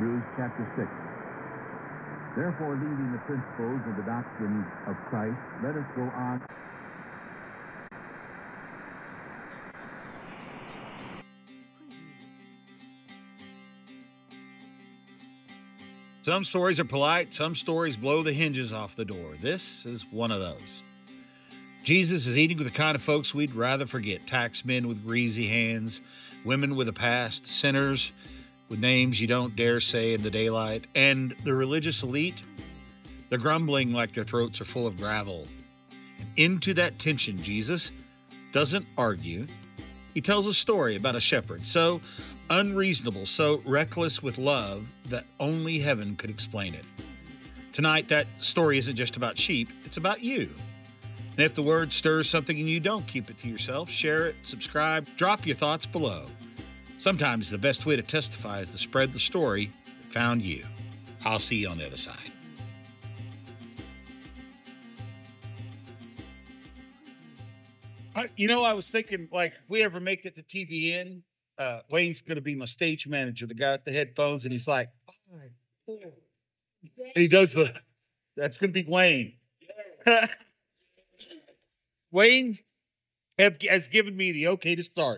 Hebrews chapter 6. Therefore, leaving the principles of the doctrine of Christ, let us go on. Some stories are polite, some stories blow the hinges off the door. This is one of those. Jesus is eating with the kind of folks we'd rather forget. Tax men with greasy hands, women with a past, sinners with names you don't dare say in the daylight, and the religious elite, they're grumbling like their throats are full of gravel. And into that tension, Jesus doesn't argue. He tells a story about a shepherd so unreasonable, so reckless with love that only heaven could explain it. Tonight, that story isn't just about sheep, it's about you. And if the word stirs something in you, don't keep it to yourself. Share it, subscribe, drop your thoughts below. Sometimes the best way to testify is to spread the story that found you. I'll see you on the other side. I was thinking, like, if we ever make it to TBN, Wayne's going to be my stage manager, the guy with the headphones, and he's like, 5, 4. And he does that's going to be Wayne. Wayne has given me the okay to start.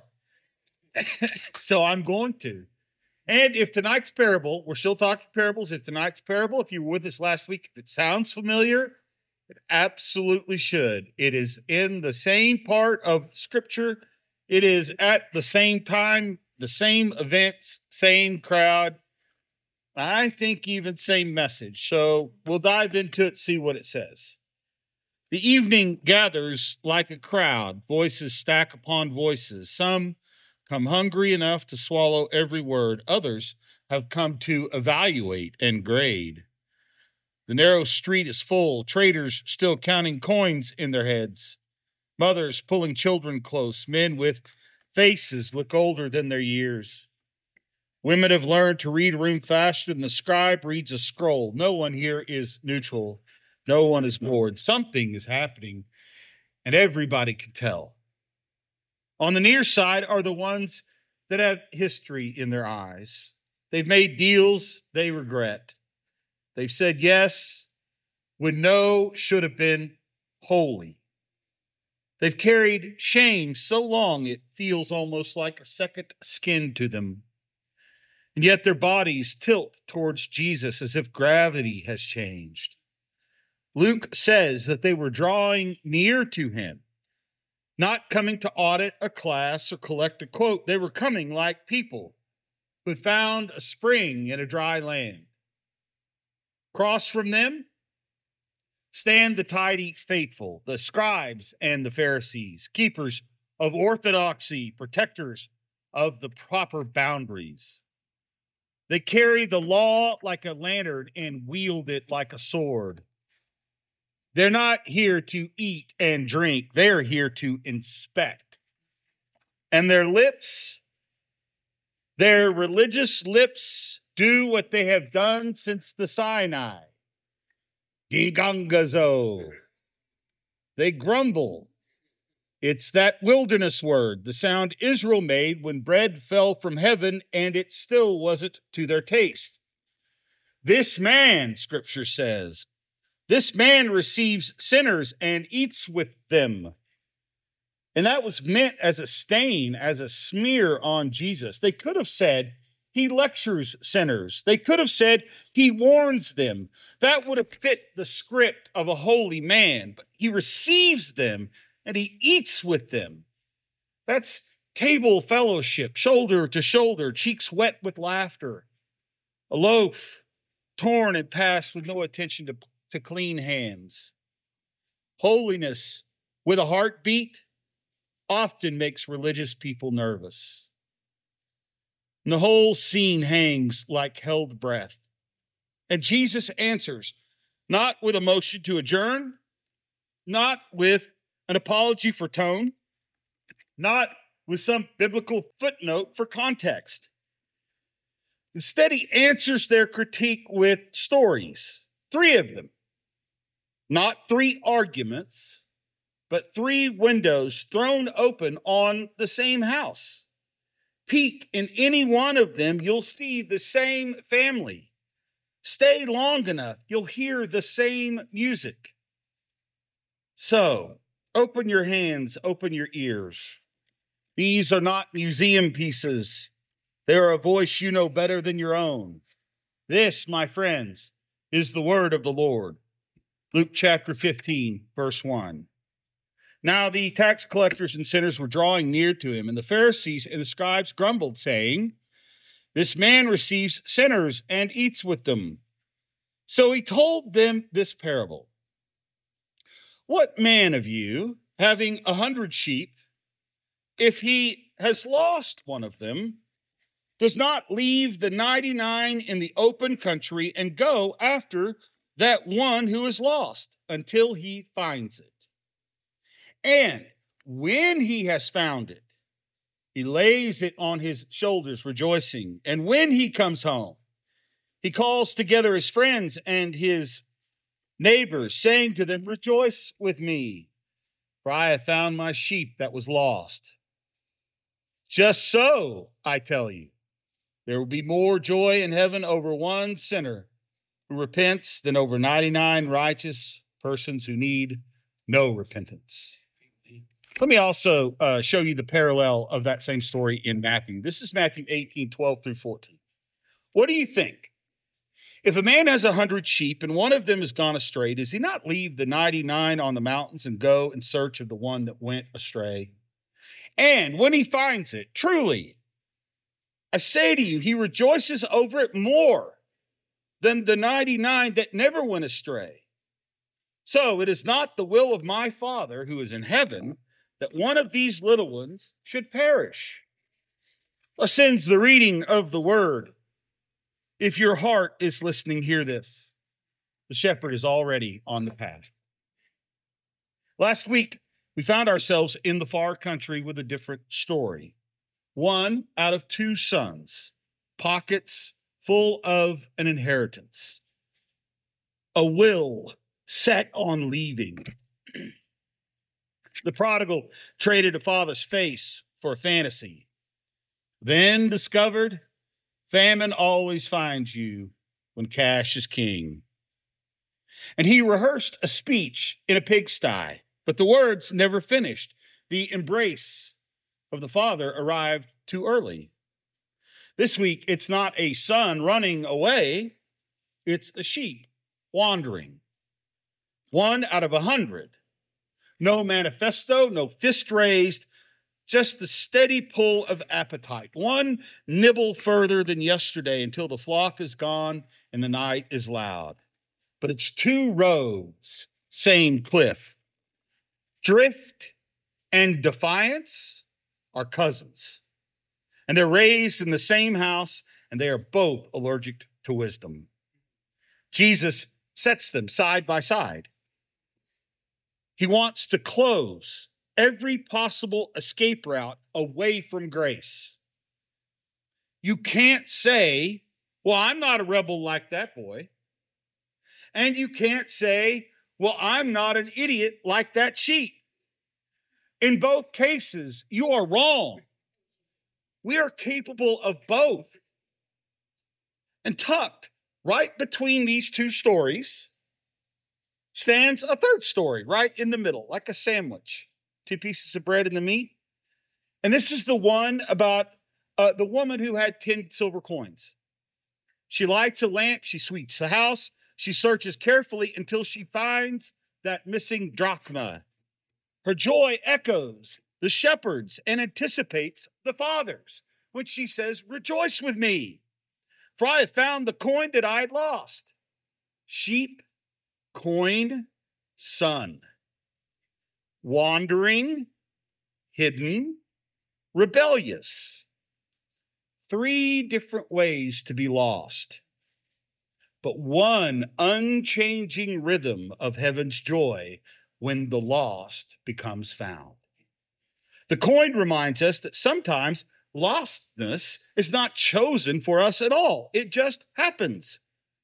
So I'm going to. And if tonight's parable, we're still talking parables, if tonight's parable, if you were with us last week, if it sounds familiar, it absolutely should. It is in the same part of Scripture. It is at the same time, the same events, same crowd. I think even same message. So we'll dive into it, see what it says. The evening gathers like a crowd. Voices stack upon voices. Some come hungry enough to swallow every word. Others have come to evaluate and grade. The narrow street is full, traders still counting coins in their heads, mothers pulling children close, men with faces look older than their years. Women have learned to read a room faster than the scribe reads a scroll. No one here is neutral. No one is bored. Something is happening, and everybody can tell. On the near side are the ones that have history in their eyes. They've made deals they regret. They've said yes when no should have been holy. They've carried shame so long it feels almost like a second skin to them. And yet their bodies tilt towards Jesus as if gravity has changed. Luke says that they were drawing near to him, not coming to audit a class or collect a quote. They were coming like people who had found a spring in a dry land. Across from them stand the tidy faithful, the scribes and the Pharisees, keepers of orthodoxy, protectors of the proper boundaries. They carry the law like a lantern and wield it like a sword. They're not here to eat and drink. They're here to inspect. And their lips, their religious lips, do what they have done since the Sinai. Gigangazo. They grumble. It's that wilderness word, the sound Israel made when bread fell from heaven and it still wasn't to their taste. This man, Scripture says, this man receives sinners and eats with them. And that was meant as a stain, as a smear on Jesus. They could have said, he lectures sinners. They could have said, he warns them. That would have fit the script of a holy man. But he receives them and he eats with them. That's table fellowship, shoulder to shoulder, cheeks wet with laughter. A loaf torn and passed with no attention to clean hands. Holiness with a heartbeat often makes religious people nervous. And the whole scene hangs like held breath. And Jesus answers, not with a motion to adjourn, not with an apology for tone, not with some biblical footnote for context. Instead, he answers their critique with stories, 3 of them. Not 3 arguments, but 3 windows thrown open on the same house. Peek in any one of them, you'll see the same family. Stay long enough, you'll hear the same music. So, open your hands, open your ears. These are not museum pieces. They are a voice you know better than your own. This, my friends, is the word of the Lord. Luke chapter 15, verse 1. Now the tax collectors and sinners were drawing near to him, and the Pharisees and the scribes grumbled, saying, "This man receives sinners and eats with them." So he told them this parable. What man of you, having 100 sheep, if he has lost one of them, does not leave the 99 in the open country and go after that one who is lost until he finds it? And when he has found it, he lays it on his shoulders, rejoicing. And when he comes home, he calls together his friends and his neighbors, saying to them, "Rejoice with me, for I have found my sheep that was lost." Just so, I tell you, there will be more joy in heaven over one sinner who repents than over 99 righteous persons who need no repentance. Let me also show you the parallel of that same story in Matthew. This is Matthew 18, 12 through 14. What do you think? If a man has 100 sheep and one of them has gone astray, does he not leave the 99 on the mountains and go in search of the one that went astray? And when he finds it, truly, I say to you, he rejoices over it more than the 99 that never went astray. So it is not the will of my Father who is in heaven that one of these little ones should perish. Thus ends the reading of the word. If your heart is listening, hear this. The shepherd is already on the path. Last week, we found ourselves in the far country with a different story. One out of two sons, pockets full of an inheritance, a will set on leaving. The prodigal traded a father's face for a fantasy, then discovered famine always finds you when cash is king. And he rehearsed a speech in a pigsty, but the words never finished. The embrace of the father arrived too early. This week, it's not a son running away, it's a sheep wandering. 1 out of 100. No manifesto, no fist raised, just the steady pull of appetite. One nibble further than yesterday until the flock is gone and the night is loud. But it's two roads, same cliff. Drift and defiance are cousins. And they're raised in the same house, and they are both allergic to wisdom. Jesus sets them side by side. He wants to close every possible escape route away from grace. You can't say, "Well, I'm not a rebel like that boy." And you can't say, "Well, I'm not an idiot like that sheep." In both cases, you are wrong. We are capable of both. And tucked right between these two stories stands a third story right in the middle, like a sandwich. 2 pieces of bread and the meat. And this is the one about the woman who had 10 silver coins. She lights a lamp, she sweeps the house, she searches carefully until she finds that missing drachma. Her joy echoes the shepherds and anticipates the fathers when she says, "Rejoice with me, for I have found the coin that I had lost." Sheep, coin, son. Wandering, hidden, rebellious. 3 different ways to be lost, but one unchanging rhythm of heaven's joy when the lost becomes found. The coin reminds us that sometimes lostness is not chosen for us at all. It just happens.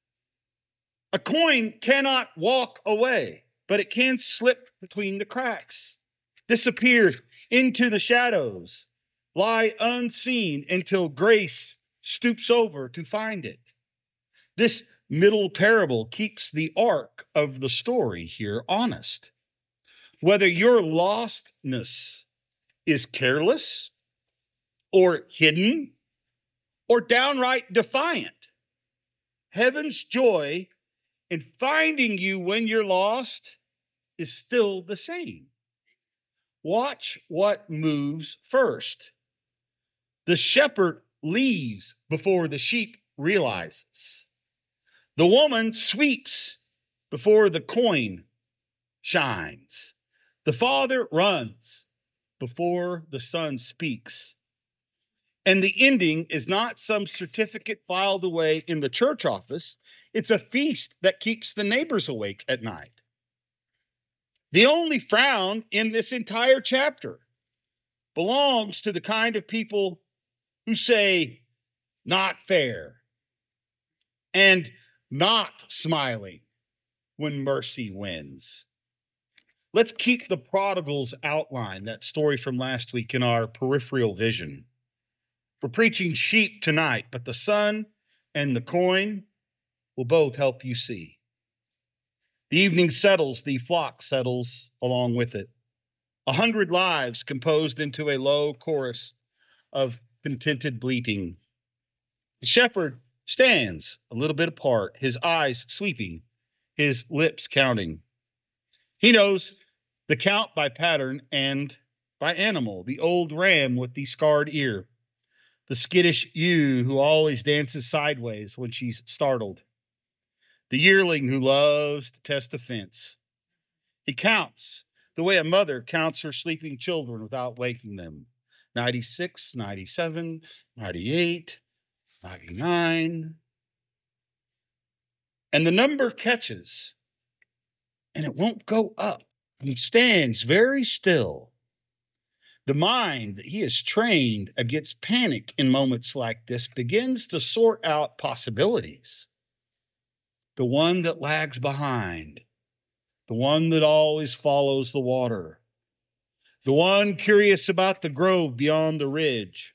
A coin cannot walk away, but it can slip between the cracks, disappear into the shadows, lie unseen until grace stoops over to find it. This middle parable keeps the arc of the story here honest. Whether your lostness is careless or hidden or downright defiant, heaven's joy in finding you when you're lost is still the same. Watch what moves first. The shepherd leaves before the sheep realizes. The woman sweeps before the coin shines. The father runs before the son speaks. And the ending is not some certificate filed away in the church office. It's a feast that keeps the neighbors awake at night. The only frown in this entire chapter belongs to the kind of people who say, not fair, and not smiling when mercy wins. Let's keep the prodigal's outline, that story from last week, in our peripheral vision. We're preaching sheep tonight, but the sun and the coin will both help you see. The evening settles, the flock settles along with it. 100 lives composed into a low chorus of contented bleating. The shepherd stands a little bit apart, his eyes sweeping, his lips counting. He knows the count by pattern and by animal, the old ram with the scarred ear, the skittish ewe who always dances sideways when she's startled, the yearling who loves to test a fence. He counts the way a mother counts her sleeping children without waking them. 96, 97, 98, 99. And the number catches, and it won't go up. He stands very still. The mind that he has trained against panic in moments like this begins to sort out possibilities. The one that lags behind, the one that always follows the water, the one curious about the grove beyond the ridge.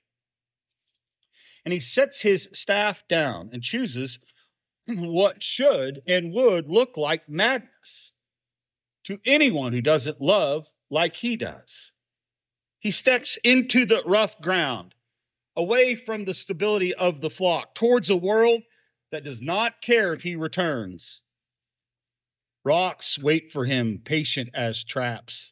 And he sets his staff down and chooses what should and would look like madness to anyone who doesn't love like he does. He steps into the rough ground, away from the stability of the flock, towards a world that does not care if he returns. Rocks wait for him, patient as traps.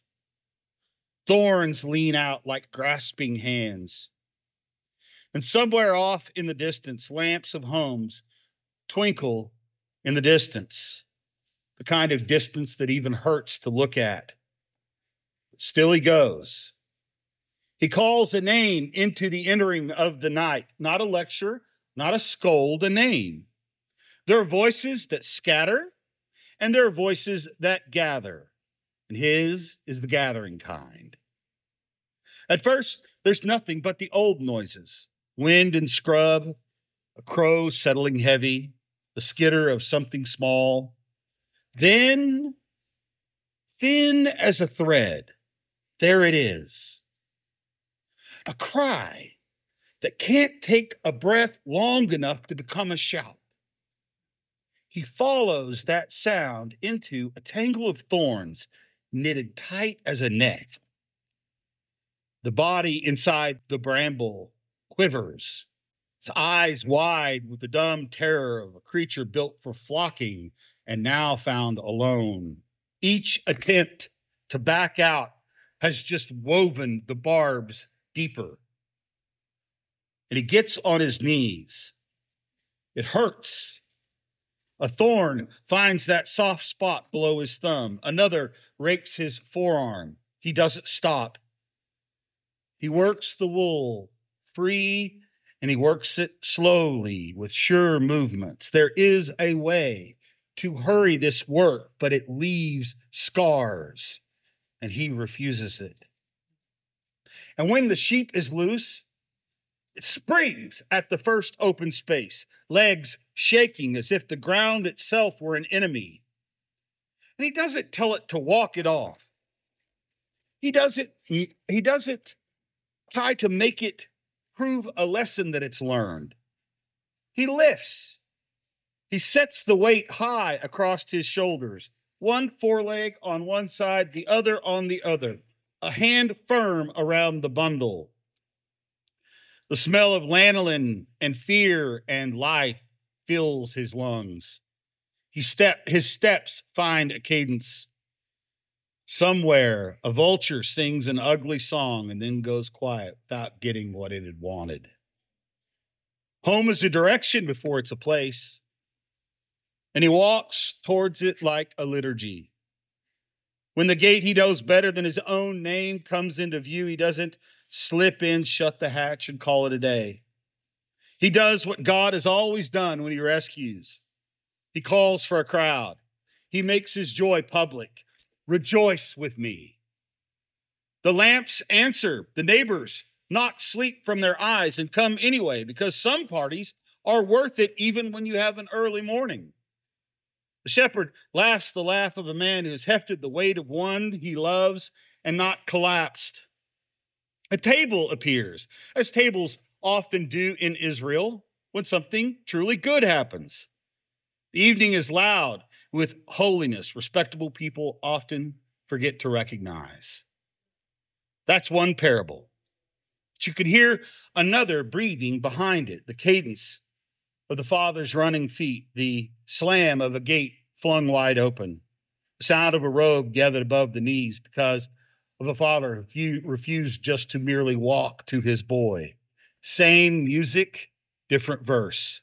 Thorns lean out like grasping hands. And somewhere off in the distance, lamps of homes twinkle in the distance, the kind of distance that even hurts to look at. But still he goes. He calls a name into the entering of the night, not a lecture, not a scold, a name. There are voices that scatter, and there are voices that gather, and his is the gathering kind. At first, there's nothing but the old noises, wind and scrub, a crow settling heavy, the skitter of something small. Then, thin as a thread, there it is. A cry that can't take a breath long enough to become a shout. He follows that sound into a tangle of thorns knitted tight as a net. The body inside the bramble quivers, its eyes wide with the dumb terror of a creature built for flocking and now found alone. Each attempt to back out has just woven the barbs deeper. And he gets on his knees. It hurts. A thorn finds that soft spot below his thumb. Another rakes his forearm. He doesn't stop. He works the wool free, and he works it slowly with sure movements. There is a way to hurry this work, but it leaves scars, and he refuses it. And when the sheep is loose, it springs at the first open space, legs shaking as if the ground itself were an enemy. And he doesn't tell it to walk it off. He does it try to make it prove a lesson that it's learned. He lifts. He sets the weight high across his shoulders, one foreleg on one side, the other on the other, a hand firm around the bundle. The smell of lanolin and fear and life fills his lungs. His steps find a cadence. Somewhere, a vulture sings an ugly song and then goes quiet without getting what it had wanted. Home is a direction before it's a place, and he walks towards it like a liturgy. When the gate he knows better than his own name comes into view, he doesn't slip in, shut the hatch, and call it a day. He does what God has always done when he rescues. He calls for a crowd. He makes his joy public. Rejoice with me. The lamps answer. The neighbors knock sleep from their eyes and come anyway, because some parties are worth it even when you have an early morning. The shepherd laughs the laugh of a man who has hefted the weight of one he loves and not collapsed. A table appears, as tables often do in Israel when something truly good happens. The evening is loud with holiness respectable people often forget to recognize. That's one parable. But you could hear another breathing behind it, the cadence of the Father's running feet, the slam of a gate flung wide open, the sound of a robe gathered above the knees because of a father who refused just to merely walk to his boy. Same music, different verse.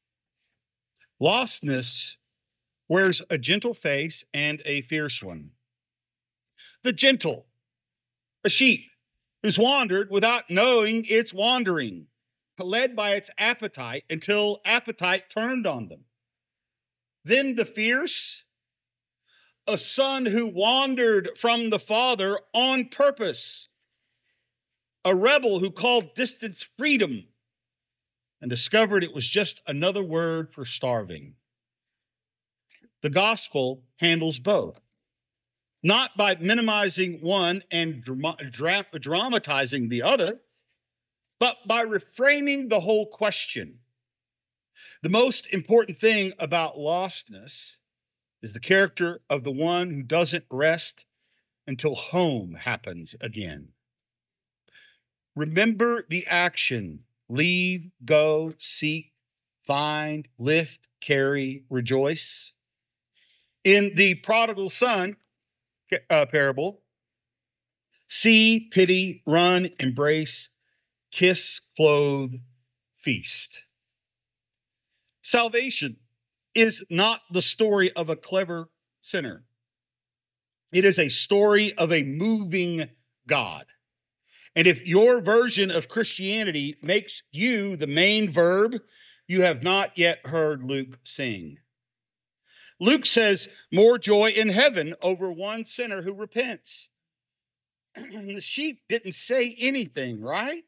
Lostness wears a gentle face and a fierce one. The gentle, a sheep who's wandered without knowing it's wandering, led by its appetite until appetite turned on them. Then the fierce, a son who wandered from the father on purpose, a rebel who called distance freedom and discovered it was just another word for starving. The gospel handles both, not by minimizing one and dramatizing the other, but by reframing the whole question. The most important thing about lostness is the character of the one who doesn't rest until home happens again. Remember the action: leave, go, seek, find, lift, carry, rejoice. In the prodigal son parable, see, pity, run, embrace, kiss, clothe, feast. Salvation is not the story of a clever sinner. It is a story of a moving God. And if your version of Christianity makes you the main verb, you have not yet heard Luke sing. Luke says more joy in heaven over one sinner who repents. The sheep didn't say anything, right?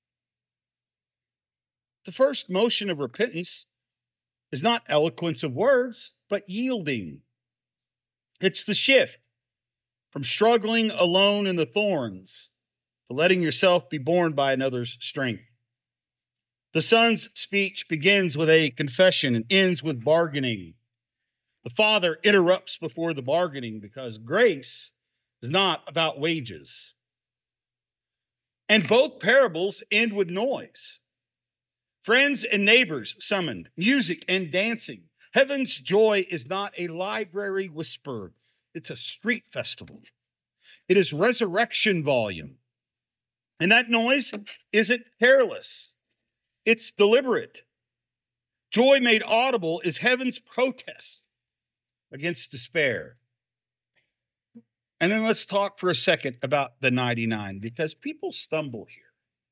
The first motion of repentance is not eloquence of words, but yielding. It's the shift from struggling alone in the thorns to letting yourself be borne by another's strength. The son's speech begins with a confession and ends with bargaining. The father interrupts before the bargaining because grace is not about wages. And both parables end with noise. Friends and neighbors summoned, music and dancing. Heaven's joy is not a library whisper. It's a street festival. It is resurrection volume. And that noise isn't careless. It's deliberate. Joy made audible is heaven's protest against despair. And then let's talk for a second about the 99, because people stumble here.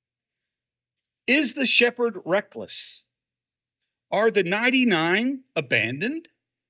Is the shepherd reckless? Are the 99 abandoned?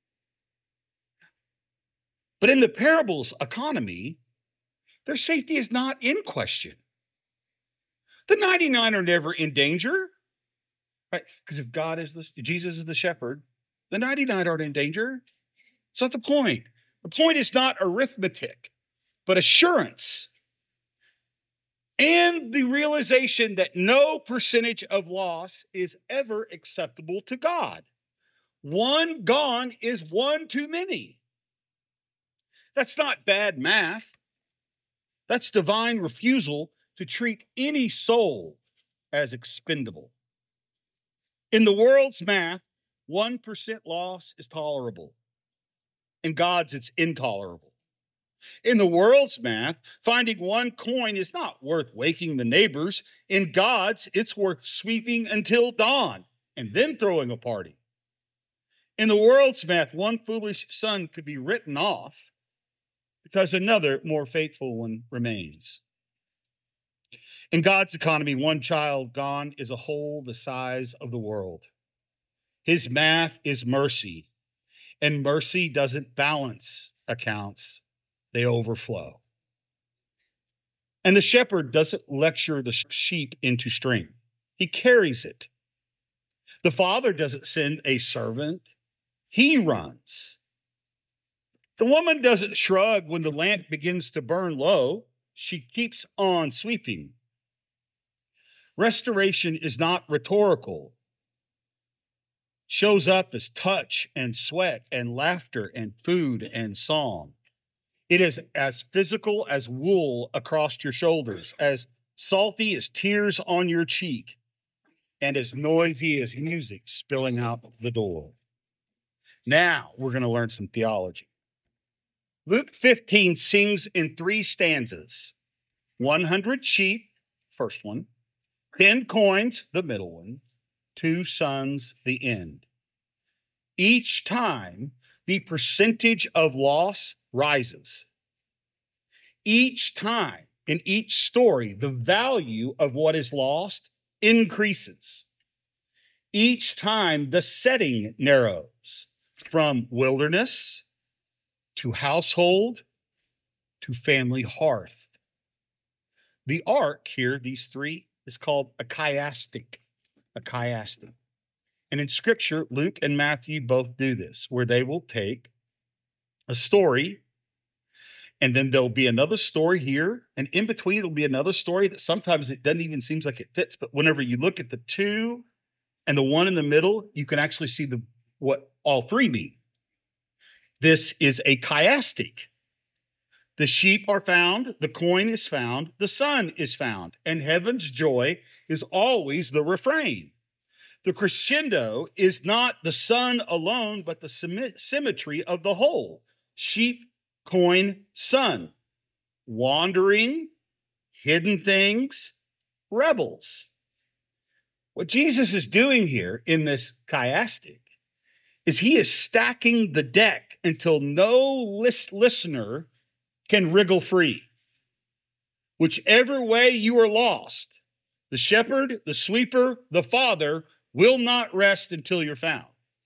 But in the parable's economy, their safety is not in question. The 99 are never in danger, right? Because if Jesus is the shepherd, the 99 aren't in danger. It's not the point. The point is not arithmetic, but assurance. and the realization that no percentage of loss is ever acceptable to God. One gone is one too many. That's not bad math. That's divine refusal to treat any soul as expendable. In the world's math, 1% loss is tolerable. In God's, it's intolerable. In the world's math, finding one coin is not worth waking the neighbors. In God's, it's worth sweeping until dawn and then throwing a party. In the world's math, one foolish son could be written off because another more faithful one remains. In God's economy, one child gone is a hole the size of the world. His math is mercy, and mercy doesn't balance accounts, they overflow. And the shepherd doesn't lecture the sheep into strength, he carries it. The father doesn't send a servant, he runs. The woman doesn't shrug when the lamp begins to burn low, she keeps on sweeping. Restoration is not rhetorical. Shows up as touch and sweat and laughter and food and song. It is as physical as wool across your shoulders, as salty as tears on your cheek, and as noisy as music spilling out the door. Now we're going to learn some theology. Luke 15 sings in 3 stanzas. 100 sheep, first one. 10 coins, the middle one. 2 sons, the end. Each time, the percentage of loss rises. Each time, in each story, the value of what is lost increases. Each time, the setting narrows from wilderness to household to family hearth. The ark here, these 3, is called a chiastic. A chiastic. And in Scripture, Luke and Matthew both do this, where they will take a story, and then there'll be another story here, and in between it'll be another story that sometimes it doesn't even seem like it fits, but whenever you look at the 2 and the one in the middle, you can actually see what all 3 mean. This is a chiastic. The sheep are found, the coin is found, the son is found, and heaven's joy is always the refrain. The crescendo is not the son alone, but the symmetry of the whole. Sheep, coin, son. Wandering, hidden things, rebels. What Jesus is doing here in this chiastic is he is stacking the deck until no listener can wriggle free. Whichever way you are lost, the shepherd, the sweeper, the father will not rest until you're found.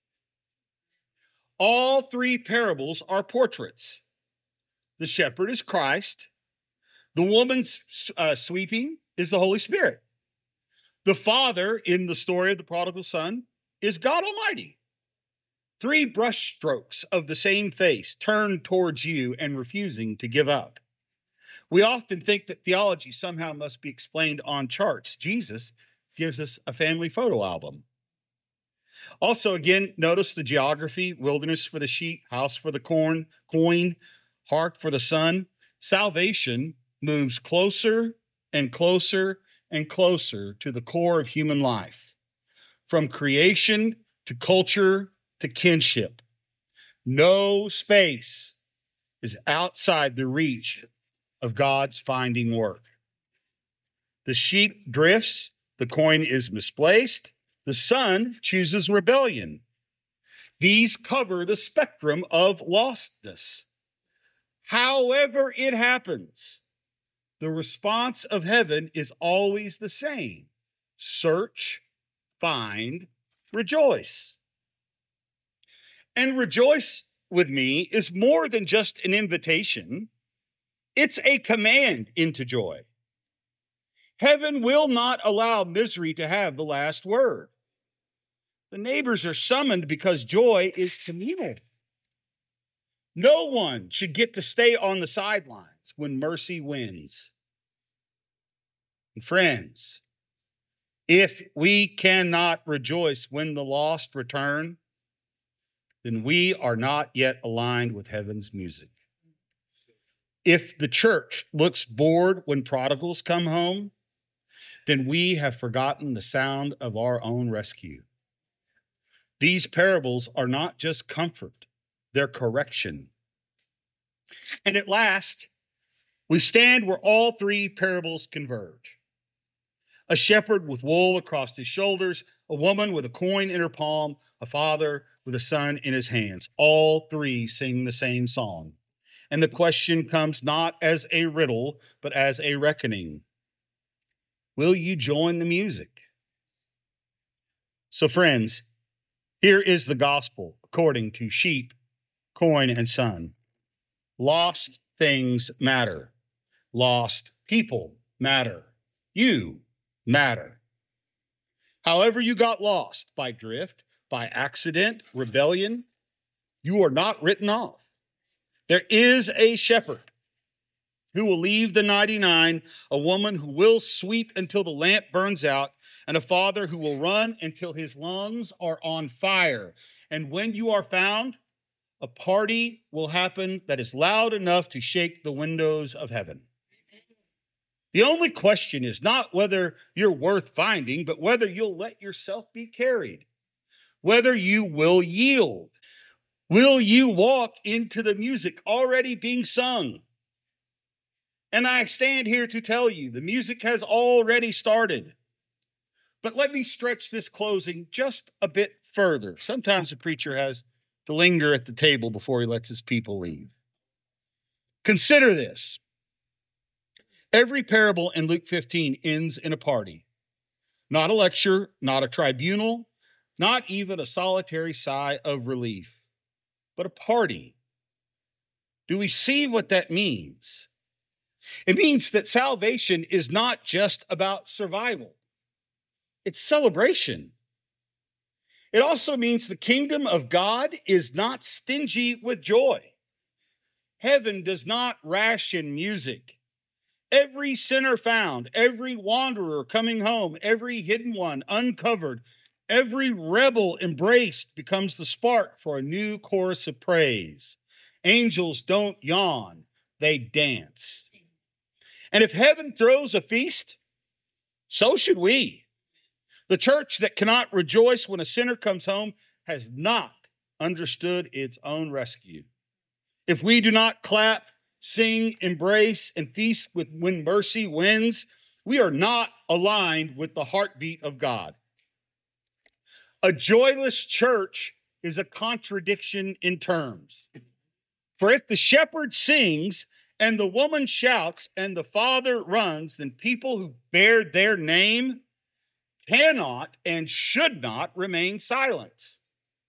All 3 parables are portraits. The shepherd is Christ. The woman's sweeping is the Holy Spirit. The father in the story of the prodigal son is God Almighty. 3 brushstrokes of the same face turned towards you and refusing to give up. We often think that theology somehow must be explained on charts. Jesus gives us a family photo album. Also, again, notice the geography: wilderness for the sheep, house for the coin, hearth for the son. Salvation moves closer and closer and closer to the core of human life, from creation to culture to kinship. No space is outside the reach of God's finding work. The sheep drifts, the coin is misplaced, the son chooses rebellion. These cover the spectrum of lostness. However it happens, the response of heaven is always the same: search, find, rejoice. And rejoice with me is more than just an invitation. It's a command into joy. Heaven will not allow misery to have the last word. The neighbors are summoned because joy is communal. No one should get to stay on the sidelines when mercy wins. And friends, if we cannot rejoice when the lost return, then we are not yet aligned with heaven's music. If the church looks bored when prodigals come home, then we have forgotten the sound of our own rescue. These parables are not just comfort, they're correction. And at last, we stand where all three parables converge. A shepherd with wool across his shoulders, a woman with a coin in her palm, a father with a son in his hands. All three sing the same song. And the question comes not as a riddle, but as a reckoning. Will you join the music? So, friends, here is the gospel according to sheep, coin, and son. Lost things matter. Lost people matter. You matter. However you got lost, by drift, by accident, rebellion, you are not written off. There is a shepherd who will leave the 99, a woman who will sweep until the lamp burns out, and a father who will run until his lungs are on fire. And when you are found, a party will happen that is loud enough to shake the windows of heaven. The only question is not whether you're worth finding, but whether you'll let yourself be carried, whether you will yield. Will you walk into the music already being sung? And I stand here to tell you, the music has already started. But let me stretch this closing just a bit further. Sometimes a preacher has to linger at the table before he lets his people leave. Consider this. Every parable in Luke 15 ends in a party. Not a lecture, not a tribunal, not even a solitary sigh of relief, but a party. Do we see what that means? It means that salvation is not just about survival. It's celebration. It also means the kingdom of God is not stingy with joy. Heaven does not ration music. Every sinner found, every wanderer coming home, every hidden one uncovered, every rebel embraced becomes the spark for a new chorus of praise. Angels don't yawn, they dance. And if heaven throws a feast, so should we. The church that cannot rejoice when a sinner comes home has not understood its own rescue. If we do not clap, sing, embrace, and feast when mercy wins, we are not aligned with the heartbeat of God. A joyless church is a contradiction in terms. For if the shepherd sings and the woman shouts and the father runs, then people who bear their name cannot and should not remain silent.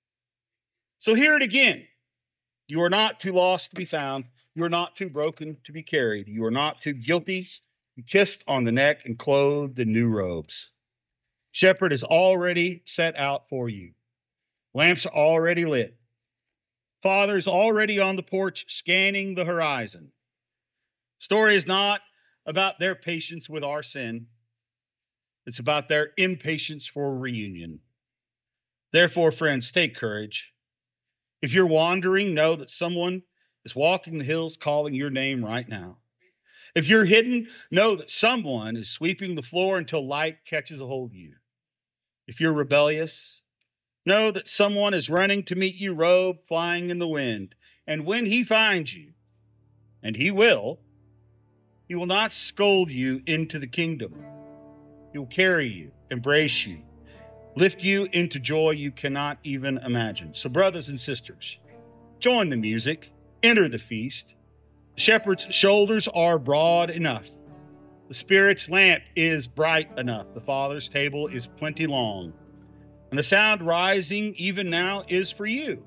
So hear it again. You are not too lost to be found. You are not too broken to be carried. You are not too guilty to be kissed on the neck and clothed in new robes. Shepherd is already set out for you. Lamps are already lit. Father's already on the porch scanning the horizon. Story is not about their patience with our sin. It's about their impatience for reunion. Therefore, friends, take courage. If you're wandering, know that someone is walking the hills calling your name right now. If you're hidden, know that someone is sweeping the floor until light catches a hold of you. If you're rebellious, know that someone is running to meet you, robe flying in the wind. And when he finds you, and he will not scold you into the kingdom. He will carry you, embrace you, lift you into joy you cannot even imagine. So, brothers and sisters, join the music, enter the feast. The shepherd's shoulders are broad enough. The Spirit's lamp is bright enough. The Father's table is plenty long. And the sound rising even now is for you.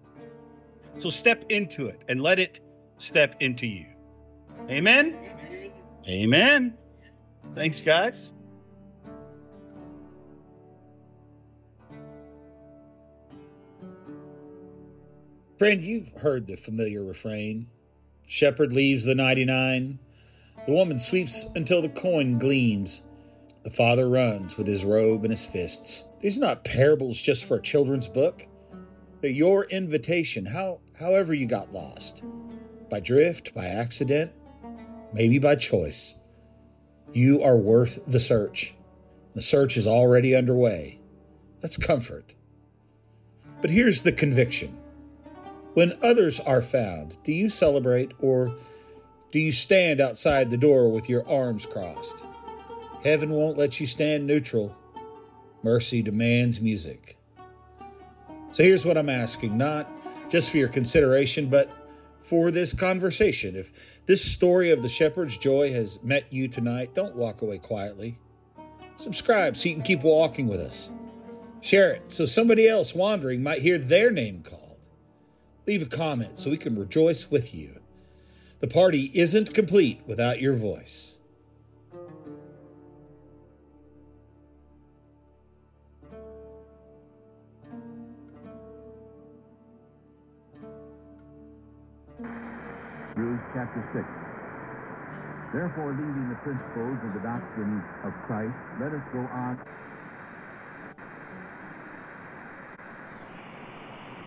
So step into it and let it step into you. Amen? Amen. Thanks, guys. Friend, you've heard the familiar refrain. Shepherd leaves the 99. The woman sweeps until the coin gleams. The father runs with his robe in his fists. These are not parables just for a children's book. They're your invitation, however you got lost. By drift, by accident, maybe by choice. You are worth the search. The search is already underway. That's comfort. But here's the conviction. When others are found, do you celebrate or do you stand outside the door with your arms crossed? Heaven won't let you stand neutral. Mercy demands music. So here's what I'm asking, not just for your consideration, but for this conversation. If this story of the shepherd's joy has met you tonight, don't walk away quietly. Subscribe so you can keep walking with us. Share it so somebody else wandering might hear their name called. Leave a comment so we can rejoice with you. The party isn't complete without your voice. Hebrews chapter 6. Therefore, leaving the principles of the doctrine of Christ, let us go on